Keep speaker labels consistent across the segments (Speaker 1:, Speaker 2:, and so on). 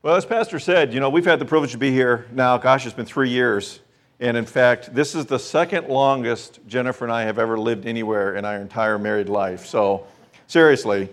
Speaker 1: Well, as Pastor said, we've had the privilege to be here now, gosh, it's been 3 years. And in fact, this is the second longest Jennifer and I have ever lived anywhere in our entire married life. So, seriously.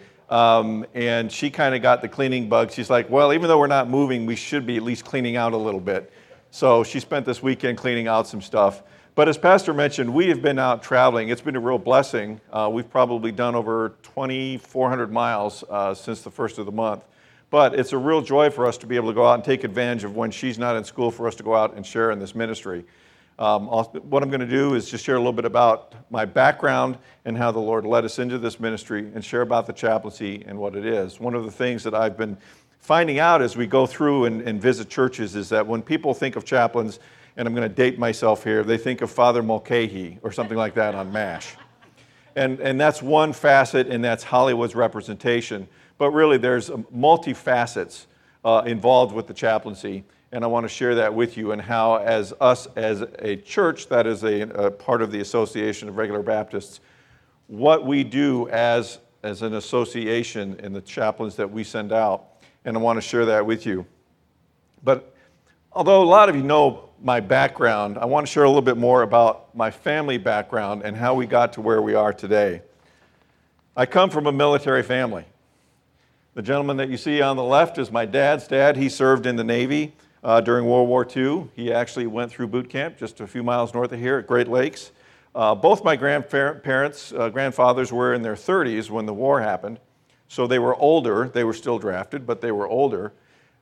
Speaker 1: And she kind of got the cleaning bug. She's like, well, even though we're not moving, we should be at least cleaning out a little bit. So she spent this weekend cleaning out some stuff. But as Pastor mentioned, we have been out traveling. It's been a real blessing. We've probably done over 2,400 miles since the first of the month. But it's a real joy for us to be able to go out and take advantage of when she's not in school for us to go out and share in this ministry. What I'm going to do is just share a little bit about my background and how the Lord led us into this ministry and share about the chaplaincy and what it is. One of the things that I've been finding out as we go through and visit churches is that when people think of chaplains, and I'm going to date myself here, they think of Father Mulcahy or something like that on MASH. And that's one facet, and that's Hollywood's representation. But really, there's multi-facets involved with the chaplaincy, and I want to share that with you and how, as a church that is a part of the Association of Regular Baptists, what we do as an association in the chaplains that we send out, and I want to share that with you. But although a lot of you know my background, I want to share a little bit more about my family background and how we got to where we are today. I come from a military family. The gentleman that you see on the left is my dad's dad. He served in the Navy during World War II. He actually went through boot camp just a few miles north of here at Great Lakes. Both my grandfathers were in their 30s when the war happened, so they were older. They were still drafted, but they were older.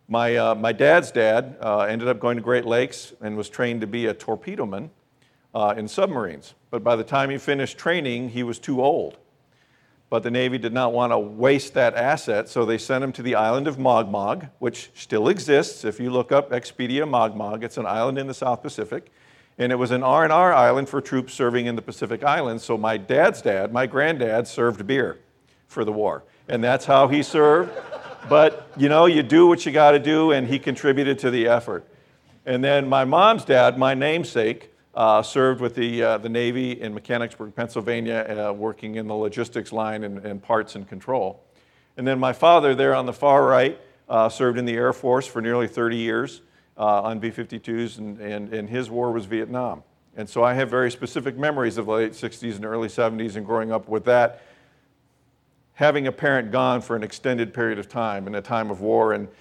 Speaker 1: My dad's dad ended up going to Great Lakes and was trained to be a torpedo man in submarines. But by the time he finished training, he was too old. But the Navy did not want to waste that asset, so they sent him to the island of Mogmog, which still exists. If you look up Expedia Mogmog, it's an island in the South Pacific, and it was an R&R island for troops serving in the Pacific Islands, so my dad's dad, my granddad, served beer for the war, and that's how he served. But, you do what you got to do, and he contributed to the effort. And then my mom's dad, my namesake, served with the Navy in Mechanicsburg, Pennsylvania, working in the logistics line and parts and control. And then my father there on the far right served in the Air Force for nearly 30 years on B-52s, and his war was Vietnam. And so I have very specific memories of the late 60s and early 70s and growing up with that, having a parent gone for an extended period of time in a time of war, and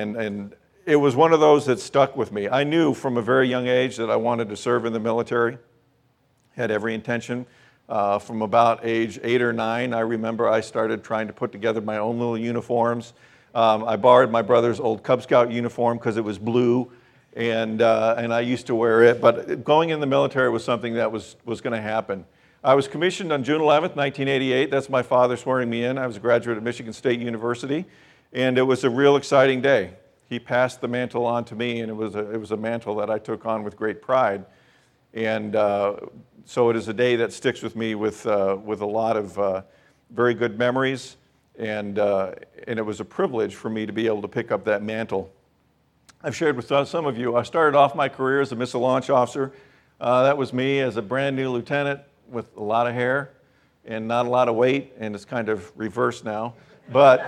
Speaker 1: it was one of those that stuck with me. I knew from a very young age that I wanted to serve in the military, had every intention. From about age 8 or 9, I remember I started trying to put together my own little uniforms. I borrowed my brother's old Cub Scout uniform because it was blue, and I used to wear it. But going in the military was something that was going to happen. I was commissioned on June 11th, 1988. That's my father swearing me in. I was a graduate of Michigan State University, and it was a real exciting day. He passed the mantle on to me, and it was a mantle that I took on with great pride. And so it is a day that sticks with me with a lot of very good memories, and it was a privilege for me to be able to pick up that mantle. I've shared with some of you, I started off my career as a missile launch officer. That was me as a brand new lieutenant with a lot of hair and not a lot of weight, and it's kind of reversed now. But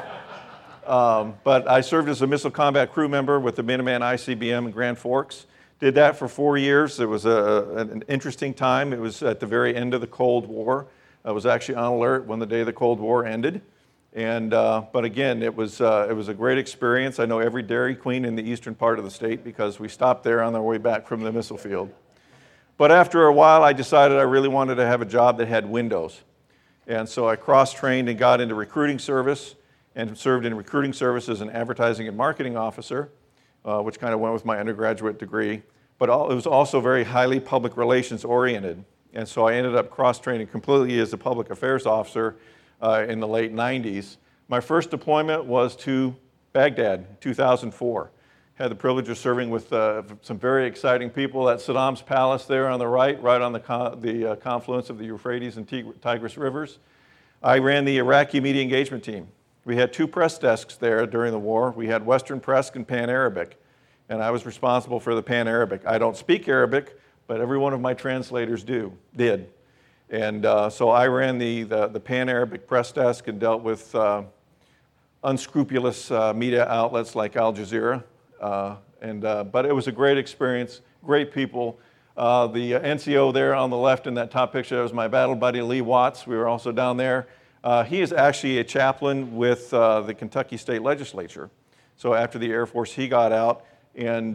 Speaker 1: I served as a missile combat crew member with the Minuteman ICBM in Grand Forks. Did that for 4 years. It was an interesting time. It was at the very end of the Cold War. I was actually on alert when the day the Cold War ended. But again, it was a great experience. I know every Dairy Queen in the eastern part of the state because we stopped there on our way back from the missile field. But after a while, I decided I really wanted to have a job that had windows. And so I cross-trained and got into recruiting service and served in recruiting service as an advertising and marketing officer, which kind of went with my undergraduate degree. But it was also very highly public relations oriented. And so I ended up cross-training completely as a public affairs officer in the late 90s. My first deployment was to Baghdad, 2004. Had the privilege of serving with some very exciting people at Saddam's palace there on the right on the confluence of the Euphrates and Tigris rivers. I ran the Iraqi media engagement team. We had 2 press desks there during the war. We had Western Press and Pan-Arabic, and I was responsible for the Pan-Arabic. I don't speak Arabic, but every one of my translators did. And so I ran the Pan-Arabic press desk and dealt with unscrupulous media outlets like Al Jazeera, But it was a great experience, great people. The NCO there on the left in that top picture, that was my battle buddy, Lee Watts. We were also down there. He is actually a chaplain with the Kentucky State Legislature. So after the Air Force, he got out and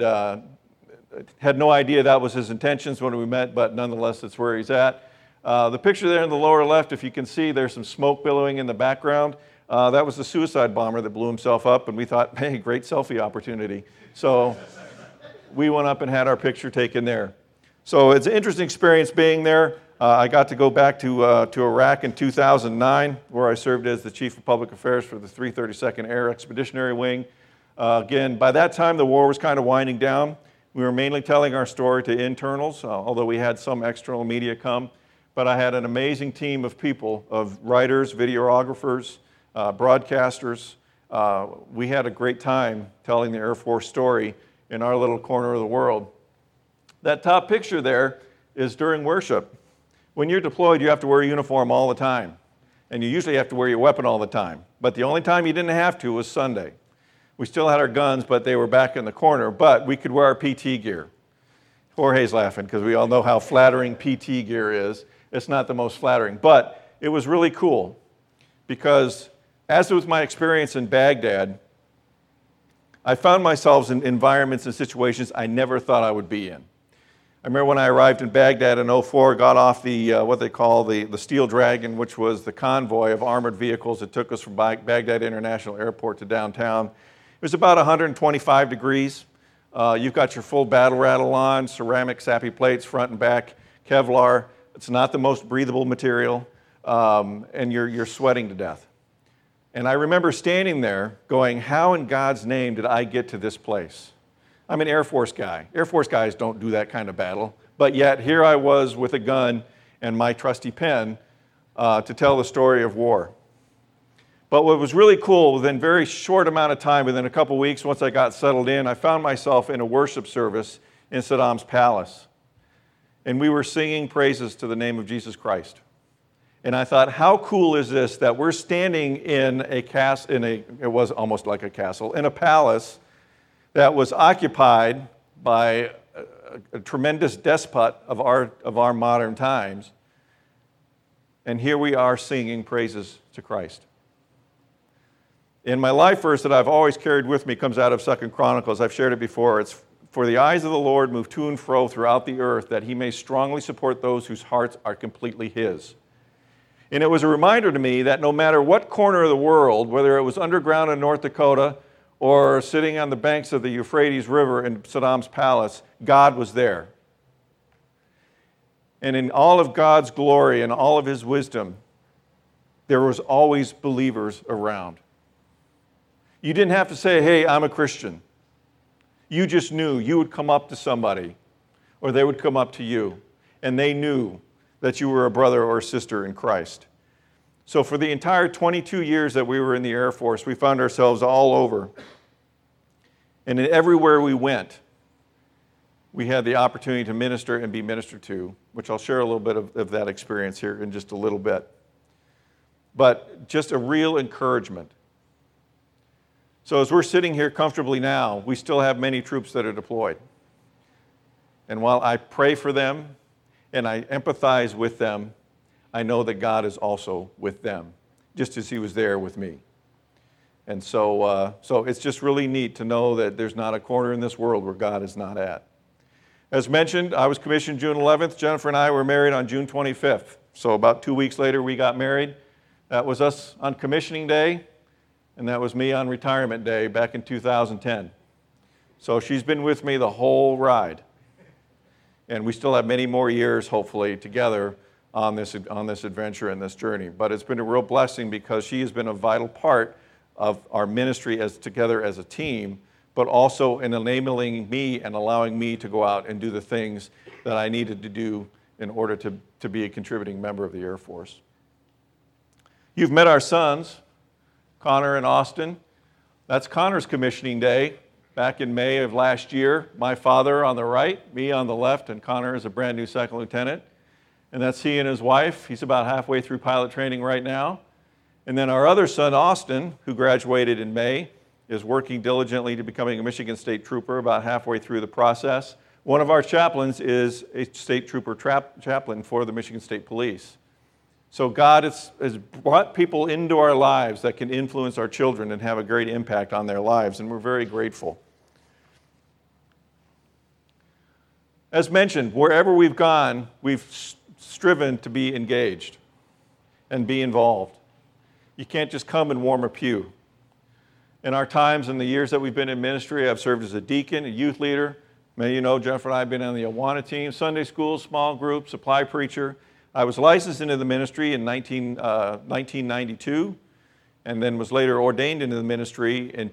Speaker 1: had no idea that was his intentions when we met, but nonetheless, that's where he's at. The picture there in the lower left, if you can see, there's some smoke billowing in the background. That was the suicide bomber that blew himself up, and we thought, hey, great selfie opportunity. So we went up and had our picture taken there. So it's an interesting experience being there. I got to go back to Iraq in 2009, where I served as the Chief of Public Affairs for the 332nd Air Expeditionary Wing. Again, by that time, the war was kind of winding down. We were mainly telling our story to internals, although we had some external media come. But I had an amazing team of people, of writers, videographers, broadcasters. We had a great time telling the Air Force story in our little corner of the world. That top picture there is during worship. When you're deployed, you have to wear a uniform all the time. And you usually have to wear your weapon all the time. But the only time you didn't have to was Sunday. We still had our guns, but they were back in the corner. But we could wear our PT gear. Jorge's laughing because we all know how flattering PT gear is. It's not the most flattering. But it was really cool because as was my experience in Baghdad, I found myself in environments and situations I never thought I would be in. I remember when I arrived in Baghdad in 2004, got off the what they call the Steel Dragon, which was the convoy of armored vehicles that took us from Baghdad International Airport to downtown. It was about 125 degrees. You've got your full battle rattle on, ceramic sappy plates front and back, Kevlar. It's not the most breathable material, and you're sweating to death. And I remember standing there going, how in God's name did I get to this place? I'm an Air Force guy. Air Force guys don't do that kind of battle. But yet here I was with a gun and my trusty pen to tell the story of war. But what was really cool, within a very short amount of time, within a couple weeks, once I got settled in, I found myself in a worship service in Saddam's palace. And we were singing praises to the name of Jesus Christ. And I thought, how cool is this that we're standing in it was almost like a castle, in a palace that was occupied by a tremendous despot of our modern times. And here we are singing praises to Christ. In my life verse that I've always carried with me comes out of 2 Chronicles. I've shared it before. It's, for the eyes of the Lord move to and fro throughout the earth, that he may strongly support those whose hearts are completely his. And it was a reminder to me that no matter what corner of the world, whether it was underground in North Dakota or sitting on the banks of the Euphrates River in Saddam's palace, God was there. And in all of God's glory and all of his wisdom, there was always believers around. You didn't have to say, hey, I'm a Christian. You just knew you would come up to somebody, or they would come up to you, and they knew that you were a brother or a sister in Christ. So for the entire 22 years that we were in the Air Force, we found ourselves all over. And everywhere we went, we had the opportunity to minister and be ministered to, which I'll share a little bit of that experience here in just a little bit. But just a real encouragement. So as we're sitting here comfortably now, we still have many troops that are deployed. And while I pray for them and I empathize with them, I know that God is also with them, just as he was there with me. And so it's just really neat to know that there's not a corner in this world where God is not at. As mentioned, I was commissioned June 11th. Jennifer and I were married on June 25th. So about 2 weeks later, we got married. That was us on commissioning day, and that was me on retirement day back in 2010. So she's been with me the whole ride. And we still have many more years, hopefully, together on this adventure and this journey. But it's been a real blessing because she has been a vital part of our ministry together as a team, but also in enabling me and allowing me to go out and do the things that I needed to do in order to be a contributing member of the Air Force. You've met our sons, Connor and Austin. That's Connor's commissioning day back in May of last year. My father on the right, me on the left, and Connor is a brand new second lieutenant. And that's he and his wife. He's about halfway through pilot training right now. And then our other son, Austin, who graduated in May, is working diligently to becoming a Michigan State Trooper, about halfway through the process. One of our chaplains is a State Trooper chaplain for the Michigan State Police. So God has brought people into our lives that can influence our children and have a great impact on their lives, and we're very grateful. As mentioned, wherever we've gone, we've striven to be engaged and be involved. You can't just come and warm a pew. In our times and the years that we've been in ministry, I've served as a deacon, a youth leader. Many of you know Jennifer and I have been on the Awana team, Sunday school, small group, supply preacher. I was licensed into the ministry in 1992 and then was later ordained into the ministry in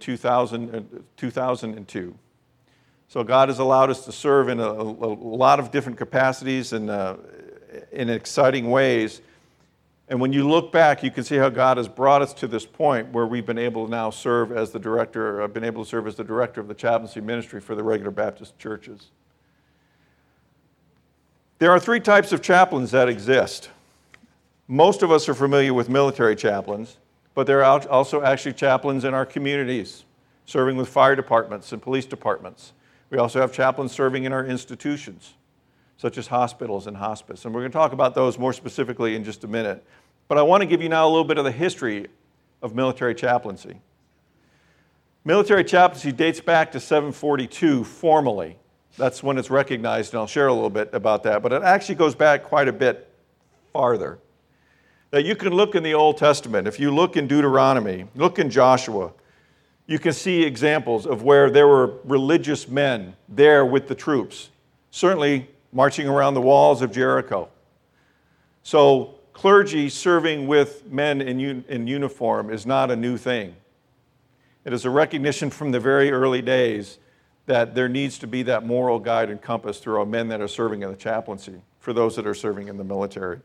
Speaker 1: 2002. So God has allowed us to serve in a lot of different capacities and in exciting ways. And when you look back, you can see how God has brought us to this point where we've been able to now serve as the director, I've been able to serve as the director of the chaplaincy ministry for the regular Baptist churches. There are three types of chaplains that exist. Most of us are familiar with military chaplains, but there are also actually chaplains in our communities, serving with fire departments and police departments. We also have chaplains serving in our institutions, such as hospitals and hospice. And we're going to talk about those more specifically in just a minute. But I want to give you now a little bit of the history of military chaplaincy. Military chaplaincy dates back to 742 formally. That's when it's recognized, and I'll share a little bit about that. But it actually goes back quite a bit farther. Now, you can look in the Old Testament. If you look in Deuteronomy, look in Joshua, you can see examples of where there were religious men there with the troops, certainly marching around the walls of Jericho. So clergy serving with men in uniform is not a new thing. It is a recognition from the very early days that there needs to be that moral guide and compass through our men that are serving in the chaplaincy, for those that are serving in the military.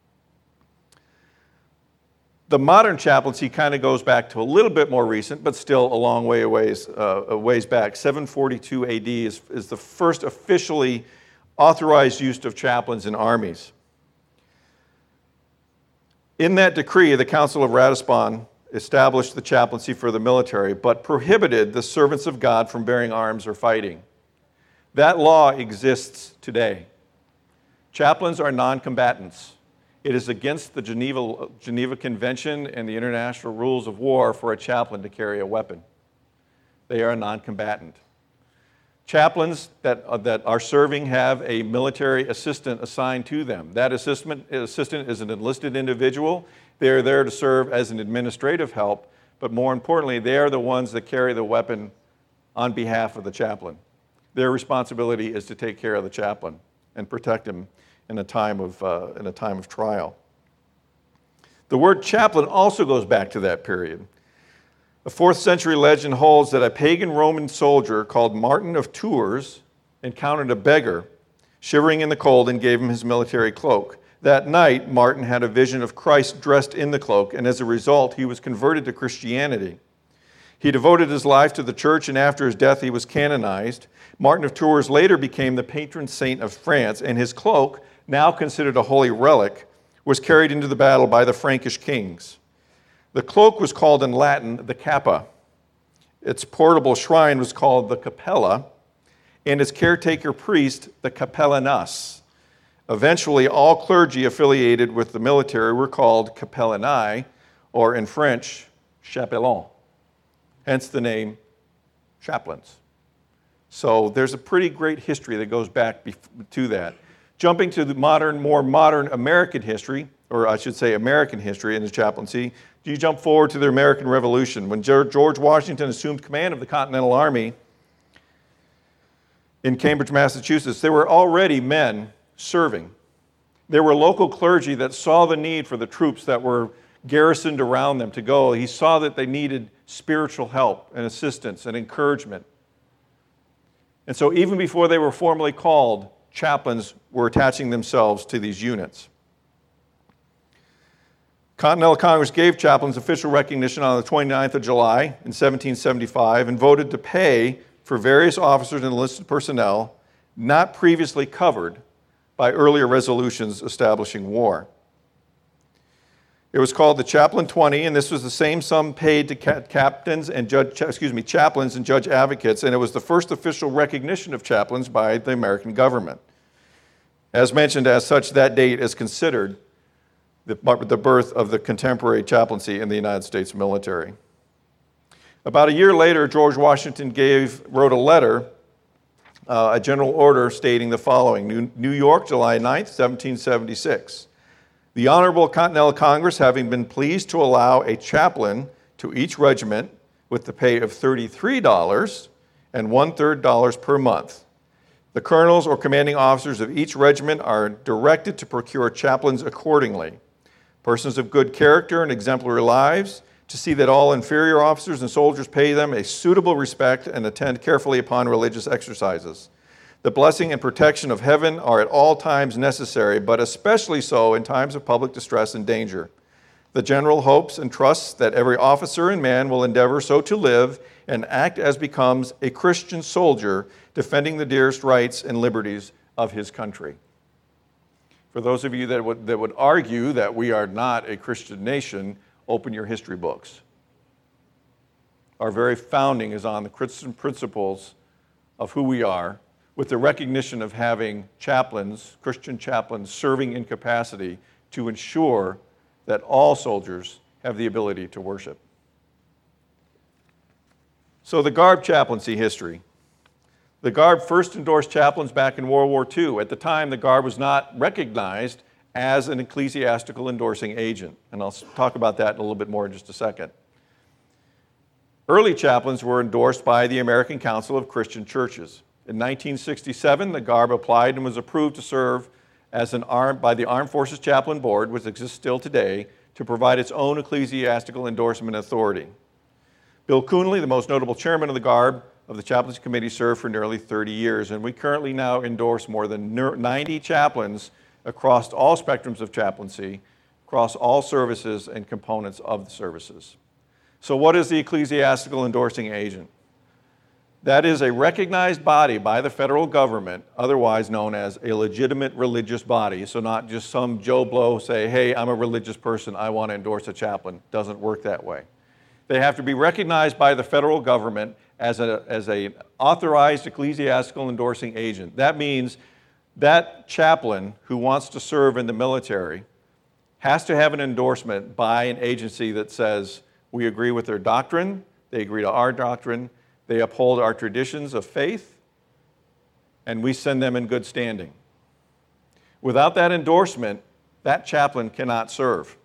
Speaker 1: The modern chaplaincy kind of goes back to a little bit more recent, but still a long ways back. 742 AD is the first officially authorized use of chaplains in armies. In that decree, the Council of Ratisbon established the chaplaincy for the military, but prohibited the servants of God from bearing arms or fighting. That law exists today. Chaplains are non-combatants. It is against the Geneva Convention and the international rules of war for a chaplain to carry a weapon. They are a non-combatant. Chaplains that are serving have a military assistant assigned to them. That assistant is an enlisted individual. They are there to serve as an administrative help, but more importantly, they are the ones that carry the weapon on behalf of the chaplain. Their responsibility is to take care of the chaplain and protect him in a time of trial. The word chaplain also goes back to that period. A 4th century legend holds that a pagan Roman soldier called Martin of Tours encountered a beggar shivering in the cold and gave him his military cloak. That night, Martin had a vision of Christ dressed in the cloak, and as a result, he was converted to Christianity. He devoted his life to the church, and after his death, he was canonized. Martin of Tours later became the patron saint of France, and his cloak, now considered a holy relic, was carried into the battle by the Frankish kings. The cloak was called in Latin the cappa. Its portable shrine was called the capella, and its caretaker priest the capellanus. Eventually, all clergy affiliated with the military were called capellani, or in French, chapelain. Hence the name chaplains. So there's a pretty great history that goes back to that. Jumping to the more modern American history, or I should say American history in the chaplaincy, do you jump forward to the American Revolution? When George Washington assumed command of the Continental Army in Cambridge, Massachusetts, there were already men serving. There were local clergy that saw the need for the troops that were garrisoned around them to go. He saw that they needed spiritual help and assistance and encouragement. And so even before they were formally called, chaplains were attaching themselves to these units. Continental Congress gave chaplains official recognition on the 29th of July in 1775 and voted to pay for various officers and enlisted personnel not previously covered by earlier resolutions establishing war. It was called the Chaplain 20, and this was the same sum paid to chaplains and judge advocates, and it was the first official recognition of chaplains by the American government. As mentioned, as such, that date is considered the birth of the contemporary chaplaincy in the United States military. About a year later, George Washington wrote a letter, a general order stating the following: New York, July 9th, 1776. The Honorable Continental Congress, having been pleased to allow a chaplain to each regiment with the pay of $33 and $1/3 per month. The colonels or commanding officers of each regiment are directed to procure chaplains accordingly, persons of good character and exemplary lives, to see that all inferior officers and soldiers pay them a suitable respect and attend carefully upon religious exercises. The blessing and protection of heaven are at all times necessary, but especially so in times of public distress and danger. The general hopes and trusts that every officer and man will endeavor so to live and act as becomes a Christian soldier, defending the dearest rights and liberties of his country. For those of you that would argue that we are not a Christian nation, open your history books. Our very founding is on the Christian principles of who we are, with the recognition of having chaplains, Christian chaplains, serving in capacity to ensure that all soldiers have the ability to worship. So the Garb chaplaincy history. The Garb first endorsed chaplains back in World War II. At the time, the Garb was not recognized as an ecclesiastical endorsing agent, and I'll talk about that in a little bit more in just a second. Early chaplains were endorsed by the American Council of Christian Churches. In 1967, the Garb applied and was approved to serve by the Armed Forces Chaplain Board, which exists still today, to provide its own ecclesiastical endorsement authority. Bill Coonley, the most notable chairman of the Garb of the Chaplaincy Committee, served for nearly 30 years, and we currently now endorse more than 90 chaplains across all spectrums of chaplaincy, across all services and components of the services. So what is the ecclesiastical endorsing agent? That is a recognized body by the federal government, otherwise known as a legitimate religious body. So not just some Joe Blow say, hey, I'm a religious person, I want to endorse a chaplain. Doesn't work that way. They have to be recognized by the federal government as an authorized ecclesiastical endorsing agent. That means that chaplain who wants to serve in the military has to have an endorsement by an agency that says, we agree with their doctrine, they agree to our doctrine, they uphold our traditions of faith, and we send them in good standing. Without that endorsement, that chaplain cannot serve.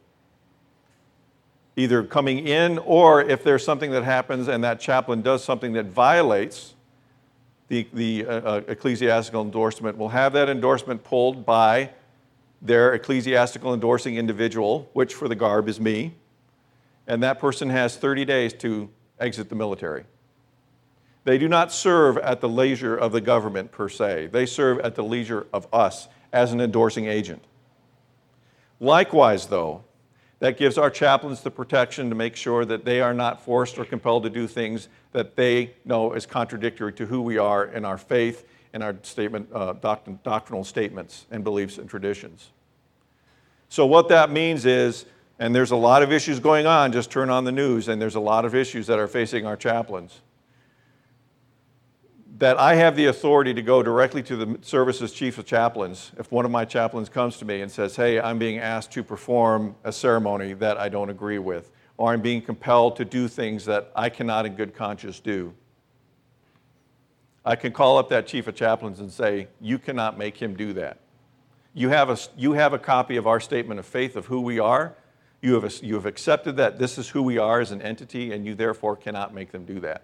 Speaker 1: Either coming in, or if there's something that happens and that chaplain does something that violates the ecclesiastical endorsement, will have that endorsement pulled by their ecclesiastical endorsing individual, which for the Garb is me, and that person has 30 days to exit the military. They do not serve at the leisure of the government per se. They serve at the leisure of us as an endorsing agent. Likewise, though, that gives our chaplains the protection to make sure that they are not forced or compelled to do things that they know is contradictory to who we are in our faith and our doctrinal statements and beliefs and traditions. So what that means is, and there's a lot of issues going on, just turn on the news, and there's a lot of issues that are facing our chaplains, that I have the authority to go directly to the service's chief of chaplains if one of my chaplains comes to me and says, hey, I'm being asked to perform a ceremony that I don't agree with, or I'm being compelled to do things that I cannot in good conscience do. I can call up that chief of chaplains and say, you cannot make him do that. You have a copy of our statement of faith of who we are. You have accepted that this is who we are as an entity, and you therefore cannot make them do that.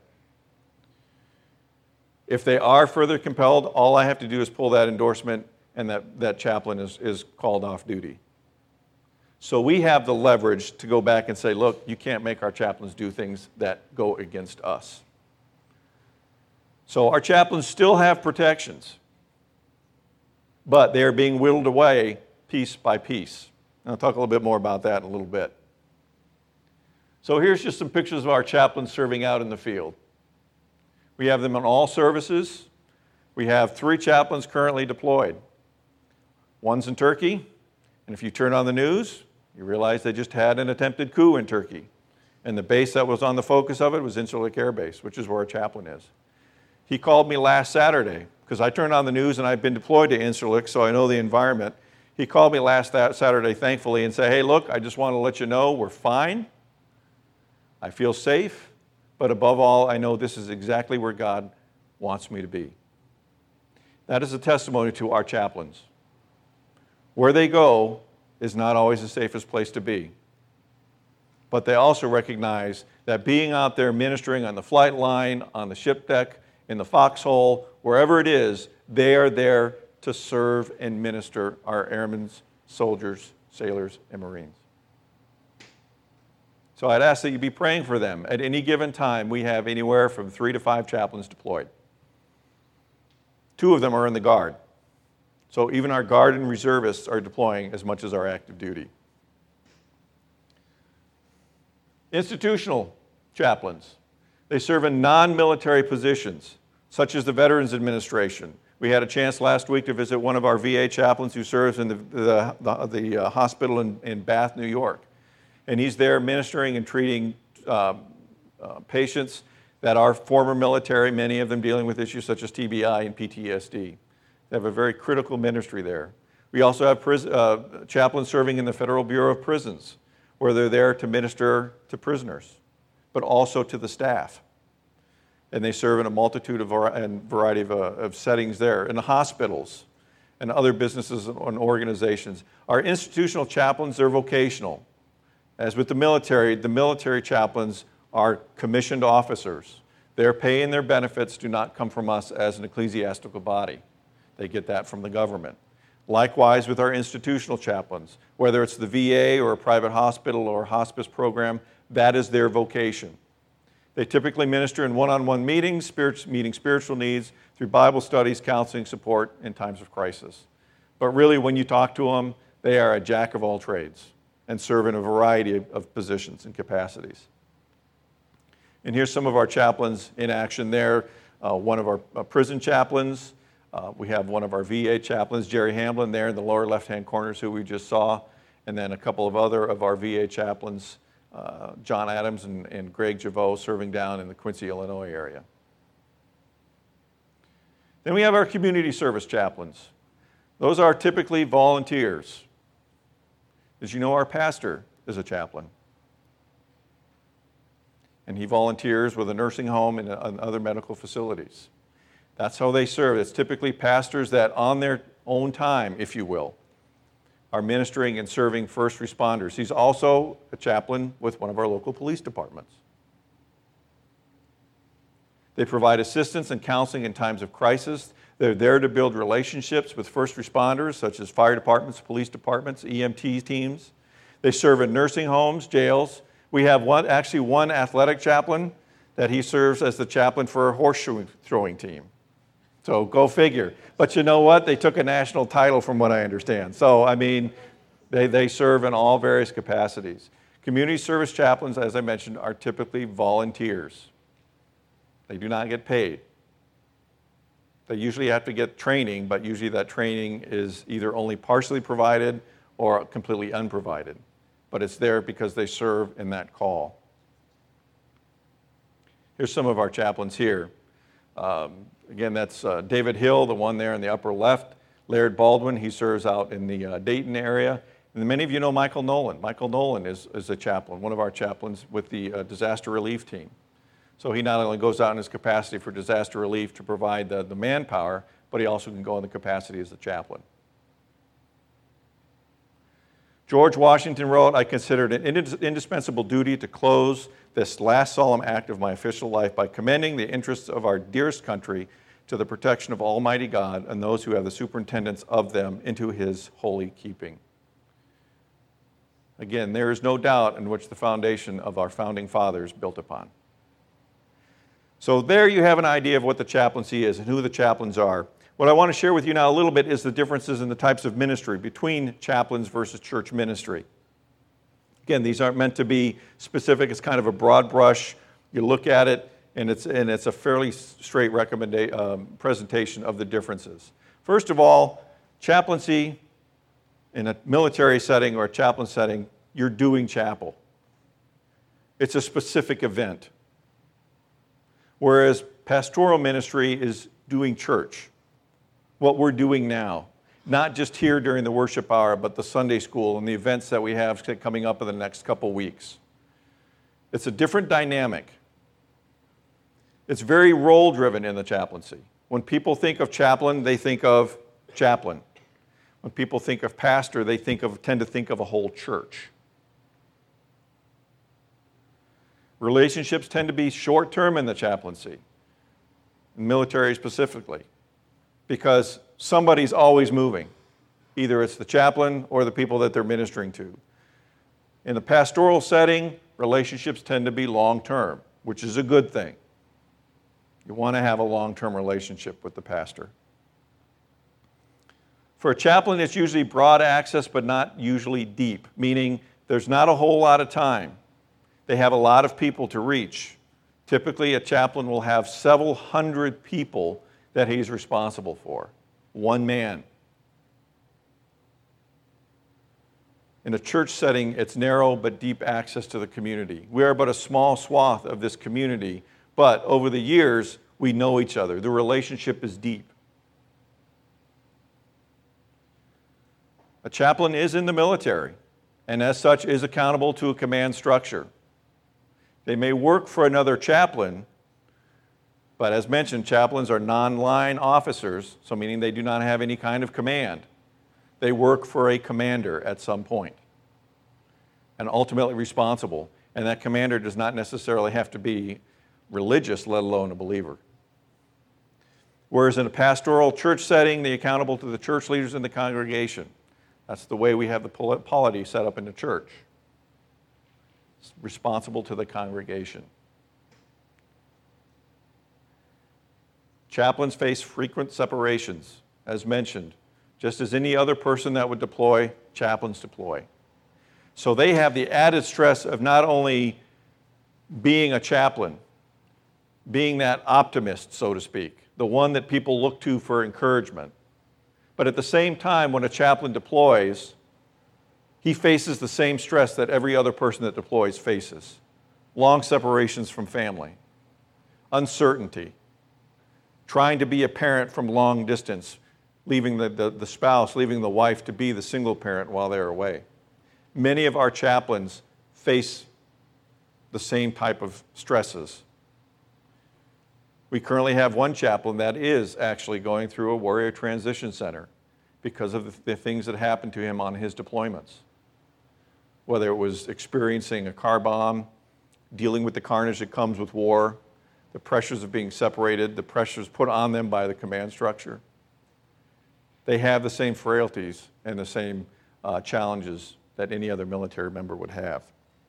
Speaker 1: If they are further compelled, all I have to do is pull that endorsement, and that chaplain is called off duty. So we have the leverage to go back and say, look, you can't make our chaplains do things that go against us. So our chaplains still have protections, but they are being whittled away piece by piece. And I'll talk a little bit more about that in a little bit. So here's just some pictures of our chaplains serving out in the field. We have them in all services. We have 3 chaplains currently deployed. One's in Turkey, and if you turn on the news, You realize they just had an attempted coup in Turkey. And the base that was on the focus of it was Incirlik Air Base, which is where our chaplain is. He called me last Saturday, because I turned on the news and I've been deployed to Incirlik, so I know the environment. He called me last Saturday, thankfully, and said, hey, look, I just want to let you know we're fine. I feel safe, but above all, I know this is exactly where God wants me to be. That is a testimony to our chaplains. Where they go is not always the safest place to be. But they also recognize that being out there ministering on the flight line, on the ship deck, in the foxhole, wherever it is, they are there to serve and minister our airmen, soldiers, sailors, and Marines. So I'd ask that you be praying for them. At any given time, we have anywhere from 3 to 5 chaplains deployed. 2 of them are in the Guard. So even our Guard and reservists are deploying as much as our active duty. Institutional chaplains. They serve in non-military positions, such as the Veterans Administration. We had a chance last week to visit one of our VA chaplains who serves in the hospital in Bath, New York. And he's there ministering and treating patients that are former military, many of them dealing with issues such as TBI and PTSD. They have a very critical ministry there. We also have chaplains serving in the Federal Bureau of Prisons, where they're there to minister to prisoners, but also to the staff. And they serve in a multitude of and variety of settings there, in the hospitals and other businesses and organizations. Our institutional chaplains, they're vocational. As with the military chaplains are commissioned officers. Their pay and their benefits do not come from us as an ecclesiastical body. They get that from the government. Likewise with our institutional chaplains, whether it's the VA or a private hospital or a hospice program, that is their vocation. They typically minister in one-on-one meetings, meeting spiritual needs through Bible studies, counseling, support in times of crisis. But really, when you talk to them, they are a jack of all trades and serve in a variety of positions and capacities. And here's some of our chaplains in action there. One of our prison chaplains. We have one of our VA chaplains, Jerry Hamblin, there in the lower left-hand corners, who we just saw. And then a couple of other of our VA chaplains, John Adams and Greg Javot, serving down in the Quincy, Illinois area. Then we have our community service chaplains. Those are typically volunteers. As you know, our pastor is a chaplain. And he volunteers with a nursing home and other medical facilities. That's how they serve. It's typically pastors that on their own time, if you will, are ministering and serving first responders. He's also a chaplain with one of our local police departments. They provide assistance and counseling in times of crisis. They're there to build relationships with first responders, such as fire departments, police departments, EMT teams. They serve in nursing homes, jails. We have one athletic chaplain that he serves as the chaplain for a horseshoe throwing team. So go figure. But you know what? They took a national title from what I understand. So, I mean, they serve in all various capacities. Community service chaplains, as I mentioned, are typically volunteers. They do not get paid. They usually have to get training, but usually that training is either only partially provided or completely unprovided. But it's there because they serve in that call. Here's some of our chaplains here. Again, that's David Hill, the one there in the upper left. Laird Baldwin, he serves out in the Dayton area. And many of you know Michael Nolan. Michael Nolan is a chaplain, one of our chaplains with the disaster relief team. So he not only goes out in his capacity for disaster relief to provide the manpower, but he also can go in the capacity as a chaplain. George Washington wrote, I consider it an indispensable duty to close this last solemn act of my official life by commending the interests of our dearest country to the protection of Almighty God and those who have the superintendence of them into His holy keeping. Again, there is no doubt in which the foundation of our founding fathers built upon. So there you have an idea of what the chaplaincy is and who the chaplains are. What I want to share with you now a little bit is the differences in the types of ministry between chaplains versus church ministry. Again, these aren't meant to be specific. It's kind of a broad brush. You look at it, and it's a fairly straight presentation of the differences. First of all, chaplaincy in a military setting or a chaplain setting you're doing chapel. It's a specific event. Whereas pastoral ministry is doing church, what we're doing now. Not just here during the worship hour, but the Sunday school and the events that we have coming up in the next couple weeks. It's a different dynamic. It's very role-driven in the chaplaincy. When people think of chaplain, they think of chaplain. When people think of pastor, they tend to think of a whole church. Relationships tend to be short-term in the chaplaincy, military specifically, because somebody's always moving. Either it's the chaplain or the people that they're ministering to. In the pastoral setting, relationships tend to be long-term, which is a good thing. You want to have a long-term relationship with the pastor. For a chaplain, it's usually broad access, but not usually deep, meaning there's not a whole lot of time. They have a lot of people to reach. Typically, a chaplain will have several hundred people that he's responsible for. One man. In a church setting, it's narrow but deep access to the community. We are but a small swath of this community, but over the years, we know each other. The relationship is deep. A chaplain is in the military, and as such is accountable to a command structure. They may work for another chaplain, but as mentioned, chaplains are non-line officers, so meaning they do not have any kind of command. They work for a commander at some point, and ultimately responsible. And that commander does not necessarily have to be religious, let alone a believer. Whereas in a pastoral church setting, they're accountable to the church leaders in the congregation. That's the way we have the polity set up in the church. It's responsible to the congregation. Chaplains face frequent separations, as mentioned. Just as any other person that would deploy, chaplains deploy. So they have the added stress of not only being a chaplain, being that optimist, so to speak, the one that people look to for encouragement, but at the same time, when a chaplain deploys, he faces the same stress that every other person that deploys faces. Long separations from family, uncertainty, trying to be a parent from long distance, leaving the spouse, leaving the wife to be the single parent while they're away. Many of our chaplains face the same type of stresses. We currently have one chaplain that is actually going through a warrior transition center because of the things that happened to him on his deployments. Whether it was experiencing a car bomb, dealing with the carnage that comes with war, the pressures of being separated, the pressures put on them by the command structure. They have the same frailties and the same challenges that any other military member would have.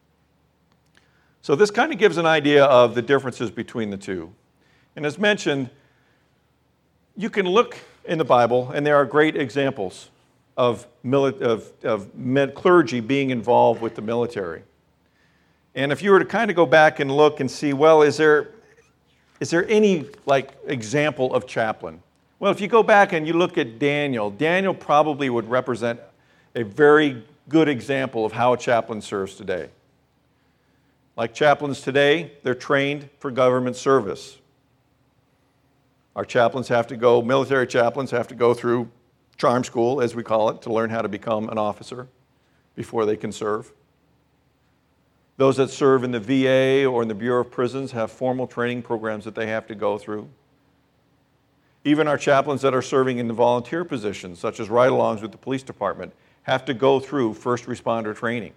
Speaker 1: So this kind of gives an idea of the differences between the two. And as mentioned, you can look in the Bible, and there are great examples of clergy being involved with the military. And if you were to kind of go back and look and see, well, is there any example of chaplain? Well, if you go back and you look at Daniel, Daniel probably would represent a very good example of how a chaplain serves today. Like chaplains today, they're trained for government service. Our chaplains military chaplains have to go through charm school, as we call it, to learn how to become an officer before they can serve. Those that serve in the VA or in the Bureau of Prisons have formal training programs that they have to go through. Even our chaplains that are serving in the volunteer positions, such as ride-alongs with the police department, have to go through first responder training.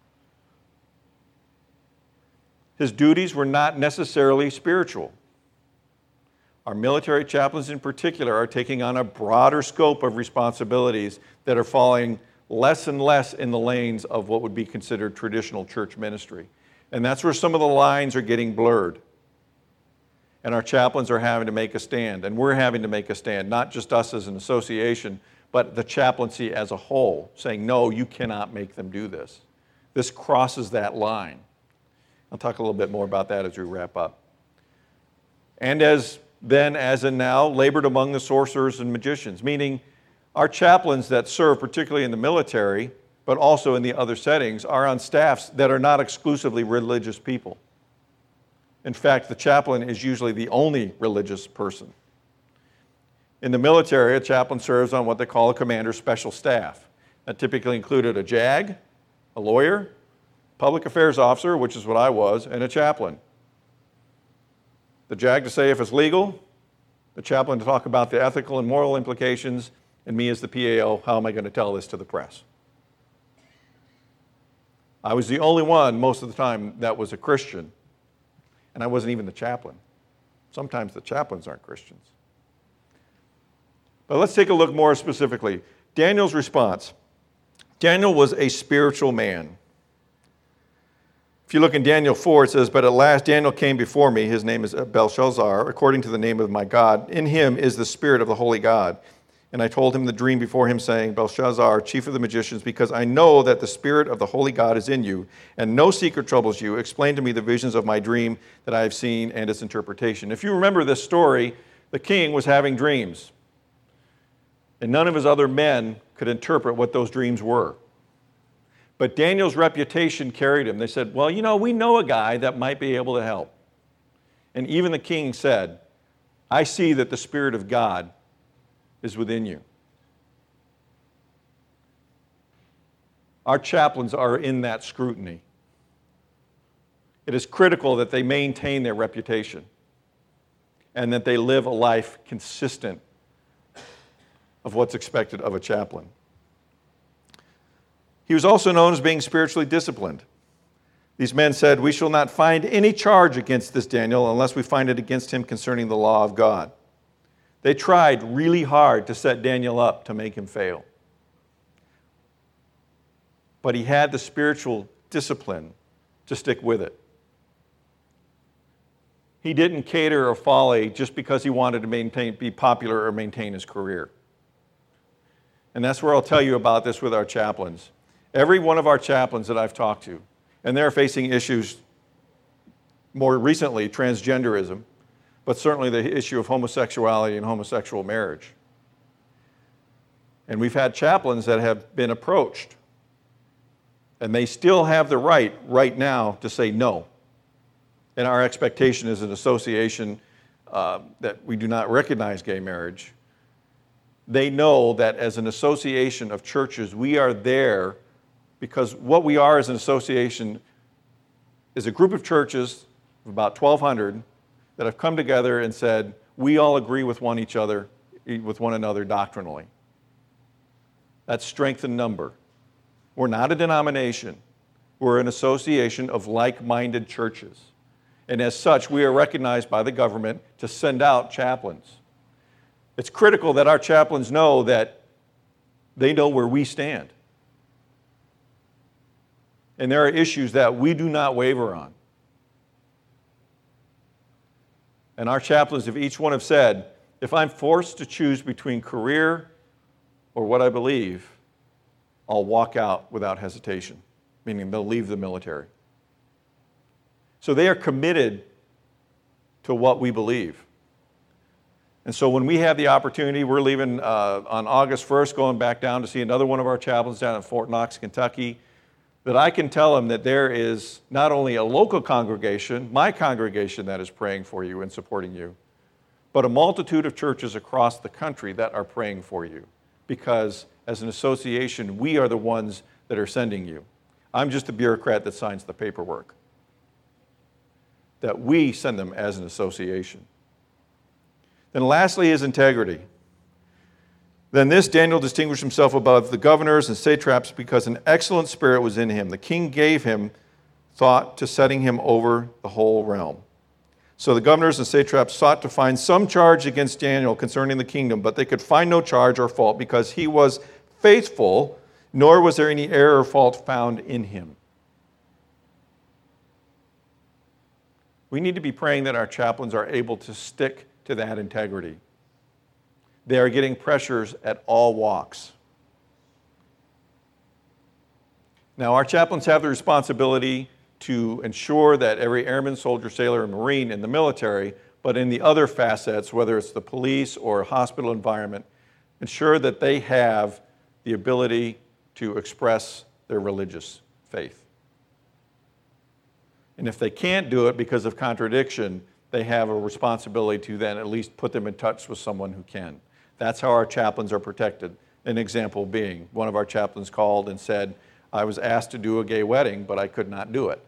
Speaker 1: His duties were not necessarily spiritual. Our military chaplains in particular are taking on a broader scope of responsibilities that are falling less and less in the lanes of what would be considered traditional church ministry. And that's where some of the lines are getting blurred. And our chaplains are having to make a stand, and we're having to make a stand, not just us as an association, but the chaplaincy as a whole, saying, no, you cannot make them do this. This crosses that line. I'll talk a little bit more about that as we wrap up. And as in now, labored among the sorcerers and magicians, meaning our chaplains that serve, particularly in the military, but also in the other settings, are on staffs that are not exclusively religious people. In fact, the chaplain is usually the only religious person. In the military, a chaplain serves on what they call a commander's special staff. That typically included a JAG, a lawyer, public affairs officer, which is what I was, and a chaplain. The JAG to say if it's legal, the chaplain to talk about the ethical and moral implications, and me as the PAO, how am I going to tell this to the press? I was the only one most of the time that was a Christian, and I wasn't even the chaplain. Sometimes the chaplains aren't Christians. But let's take a look more specifically. Daniel's response. Daniel was a spiritual man. If you look in Daniel 4, it says, "But at last Daniel came before me. His name is Belshazzar, according to the name of my God. In him is the spirit of the holy God. And I told him the dream before him, saying, Belshazzar, chief of the magicians, because I know that the spirit of the holy God is in you, and no secret troubles you. Explain to me the visions of my dream that I have seen and its interpretation." If you remember this story, the king was having dreams. And none of his other men could interpret what those dreams were. But Daniel's reputation carried him. They said, well, we know a guy that might be able to help. And even the king said, I see that the Spirit of God is within you. Our chaplains are in that scrutiny. It is critical that they maintain their reputation and that they live a life consistent of what's expected of a chaplain. He was also known as being spiritually disciplined. These men said, "We shall not find any charge against this Daniel unless we find it against him concerning the law of God." They tried really hard to set Daniel up to make him fail. But he had the spiritual discipline to stick with it. He didn't cater or folly just because he wanted to be popular or maintain his career. And that's where I'll tell you about this with our chaplains. Every one of our chaplains that I've talked to, and they're facing issues more recently, transgenderism, but certainly the issue of homosexuality and homosexual marriage. And we've had chaplains that have been approached, and they still have the right now to say no. And our expectation as an association that we do not recognize gay marriage. They know that as an association of churches, we are there because what we are as an association is a group of churches of about 1,200 that have come together and said, we all agree with one another doctrinally. That's strength in number. We're not a denomination. We're an association of like-minded churches. And as such, we are recognized by the government to send out chaplains. It's critical that our chaplains know that they know where we stand. And there are issues that we do not waver on. And our chaplains have each one have said, if I'm forced to choose between career or what I believe, I'll walk out without hesitation, meaning they'll leave the military. So they are committed to what we believe. And so when we have the opportunity, we're leaving on August 1st, going back down to see another one of our chaplains down in Fort Knox, Kentucky, that I can tell them that there is not only a local congregation, my congregation, that is praying for you and supporting you, but a multitude of churches across the country that are praying for you. Because as an association, we are the ones that are sending you. I'm just a bureaucrat that signs the paperwork. That we send them as an association. Then lastly, his integrity. Then this Daniel distinguished himself above the governors and satraps because an excellent spirit was in him. The king gave him thought to setting him over the whole realm. So the governors and satraps sought to find some charge against Daniel concerning the kingdom, but they could find no charge or fault because he was faithful, nor was there any error or fault found in him. We need to be praying that our chaplains are able to stick to that integrity. They are getting pressures at all walks. Now, our chaplains have the responsibility to ensure that every airman, soldier, sailor, and Marine in the military, but in the other facets, whether it's the police or hospital environment, ensure that they have the ability to express their religious faith. And if they can't do it because of contradiction, they have a responsibility to then at least put them in touch with someone who can. That's how our chaplains are protected. An example being, one of our chaplains called and said, I was asked to do a gay wedding, but I could not do it.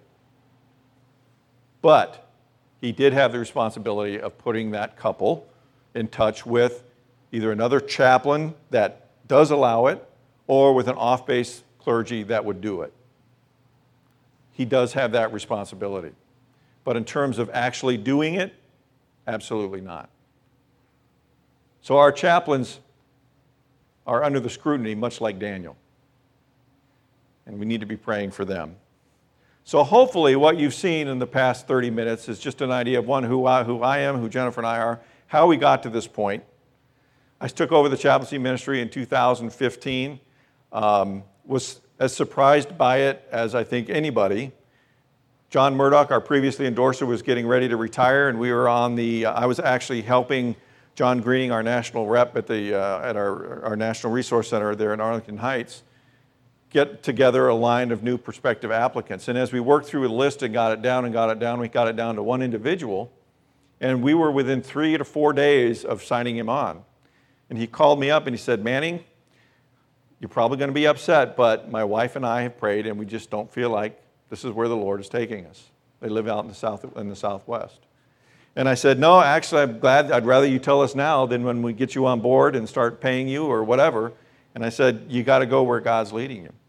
Speaker 1: But he did have the responsibility of putting that couple in touch with either another chaplain that does allow it or with an off-base clergy that would do it. He does have that responsibility. But in terms of actually doing it, absolutely not. So our chaplains are under the scrutiny, much like Daniel. And we need to be praying for them. So hopefully what you've seen in the past 30 minutes is just an idea of one, who I am, who Jennifer and I are, how we got to this point. I took over the chaplaincy ministry in 2015. Was as surprised by it as I think anybody. John Murdoch, our previously endorser, was getting ready to retire, and we were on the, I was actually helping John Greening, our national rep at our National Resource Center there in Arlington Heights, get together a line of new prospective applicants. And as we worked through a list and got it down, we got it down to one individual, and we were within 3 to 4 days of signing him on. And he called me up and he said, Manning, you're probably going to be upset, but my wife and I have prayed and we just don't feel like this is where the Lord is taking us. They live out in the Southwest. And I said, no, actually, I'm glad. I'd rather you tell us now than when we get you on board and start paying you or whatever. And I said, you got to go where God's leading you.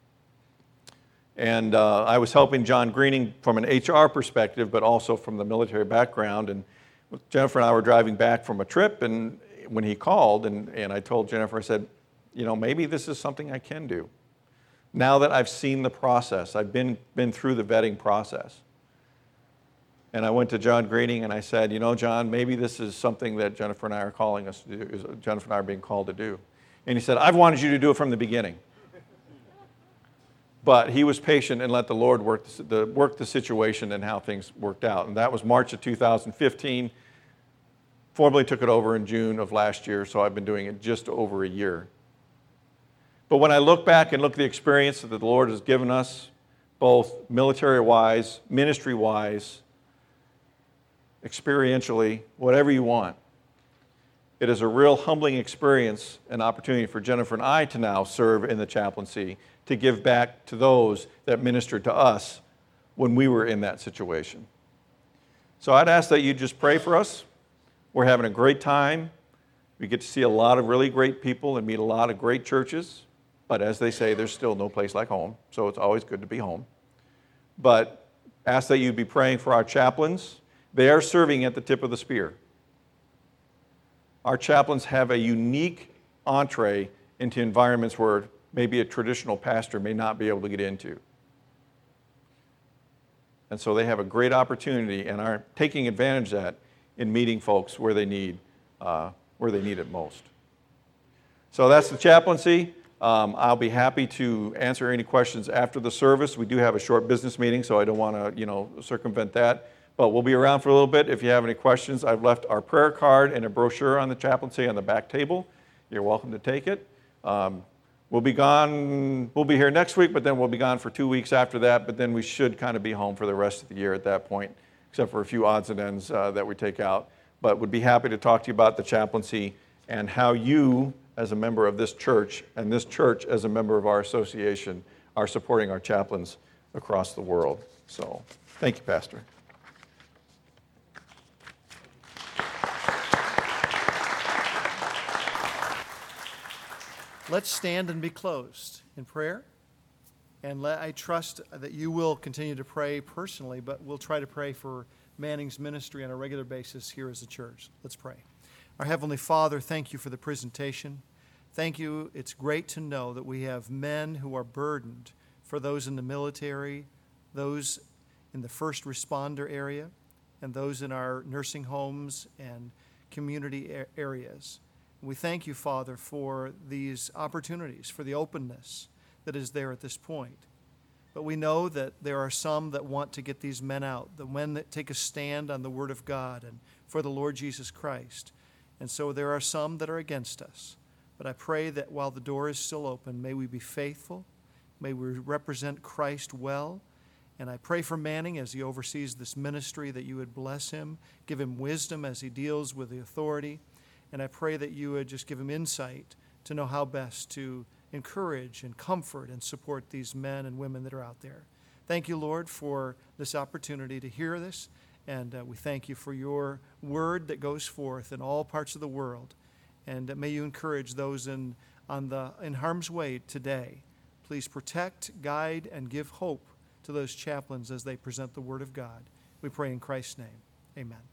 Speaker 1: And I was helping John Greening from an HR perspective, but also from the military background. And Jennifer and I were driving back from a trip, and when he called, and I told Jennifer, I said, maybe this is something I can do. Now that I've seen the process, I've been through the vetting process. And I went to John Greening and I said, John, maybe this is something that Jennifer and I are calling us to do. Jennifer and I are being called to do. And he said, I've wanted you to do it from the beginning. But he was patient and let the Lord work the situation and how things worked out. And that was March of 2015. Formally took it over in June of last year, so I've been doing it just over a year. But when I look back and look at the experience that the Lord has given us, both military-wise, ministry-wise, experientially, whatever you want, it is a real humbling experience and opportunity for Jennifer and I to now serve in the chaplaincy, to give back to those that ministered to us when we were in that situation. So I'd ask that you just pray for us. We're having a great time. We get to see a lot of really great people and meet a lot of great churches. But as they say, there's still no place like home, so it's always good to be home. But ask that you be praying for our chaplains. They are serving at the tip of the spear. Our chaplains have a unique entree into environments where maybe a traditional pastor may not be able to get into. And so they have a great opportunity and are taking advantage of that in meeting folks where they need it most. So that's the chaplaincy. I'll be happy to answer any questions after the service. We do have a short business meeting, so I don't want to, circumvent that. But we'll be around for a little bit. If you have any questions, I've left our prayer card and a brochure on the chaplaincy on the back table. You're welcome to take it. We'll be gone. We'll be here next week, but then we'll be gone for 2 weeks after that. But then we should kind of be home for the rest of the year at that point, except for a few odds and ends that we take out. But would be happy to talk to you about the chaplaincy and how you, as a member of this church, and this church as a member of our association, are supporting our chaplains across the world. So, thank you, Pastor.
Speaker 2: Let's stand and be closed in prayer. And I trust that you will continue to pray personally, but we'll try to pray for Manning's ministry on a regular basis here as a church. Let's pray. Our Heavenly Father, thank you for the presentation. Thank you. It's great to know that we have men who are burdened for those in the military, those in the first responder area, and those in our nursing homes and community areas. We thank you, Father, for these opportunities, for the openness that is there at this point. But we know that there are some that want to get these men out, the men that take a stand on the Word of God and for the Lord Jesus Christ. And so there are some that are against us. But I pray that while the door is still open, may we be faithful. May we represent Christ well. And I pray for Manning as he oversees this ministry, that you would bless him, give him wisdom as he deals with the authority. And I pray that you would just give him insight to know how best to encourage and comfort and support these men and women that are out there. Thank you, Lord, for this opportunity to hear this. And we thank you for your word that goes forth in all parts of the world. And may you encourage those in harm's way today. Please protect, guide, and give hope to those chaplains as they present the word of God. We pray in Christ's name. Amen.